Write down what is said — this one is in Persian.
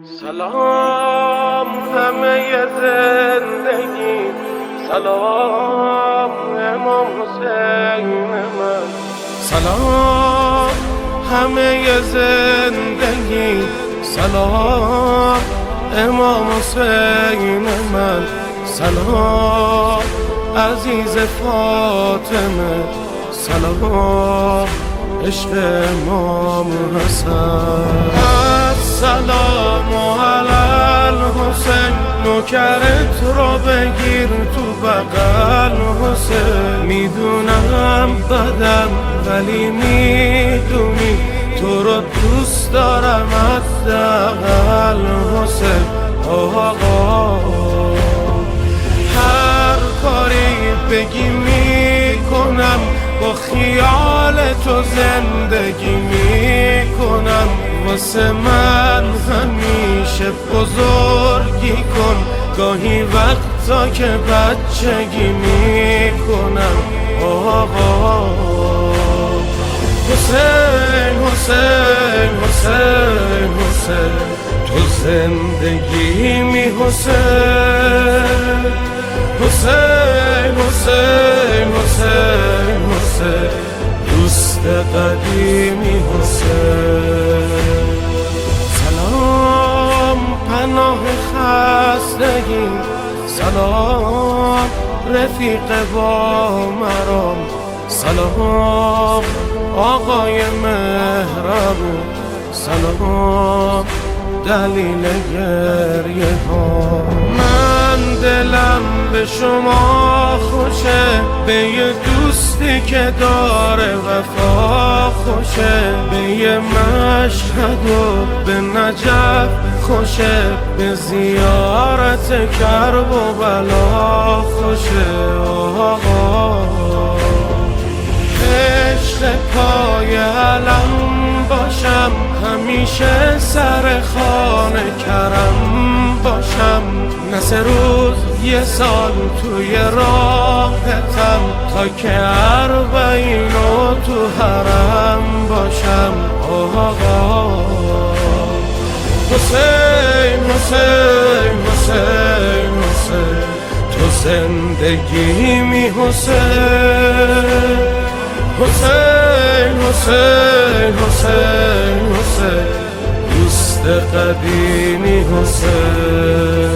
سلام همه زندگی، سلام امام حسین من. سلام همه زندگی، سلام امام حسین من. سلام عزیز فاطمه، سلام عشق امام حسن. السلام علی الحسین، نوکرت رو بگیر تو بغل حسین. میدونم بدم ولی میدونی تو رو دوست دارم حداقل حسین. آقا هر کاری بگی میکنم، با خیال تو زندگی میکنم. واسه من همیشه بزرگی کن، گاهی وقتا که بچگی میکنم. آقا حسین حسین حسین حسین، تو زندگی می حسین. حسین حسین حسین حسین، دوست قدیمی حسین. سلام پناه خستگی، سلام رفیق با مرام. سلام آقای مهربون، سلام دلیل گریه ها. من دلم به شما خوشه، به یه دوستی که داره وفا خوشه. به یه مشهد و به نجف خوشه، به زیارت کرب و بلا خوشه. آقا عشق پای علم باشم، همیشه سر خانه کرم باشم. نه 3 روز 1 سال توی راحتم، تا که 40 و تو حرم باشم. آقا حسین حسین حسین حسین، تو زندگی می حسین. حسین حسین حسین حسین، دوست قدیمی حسین.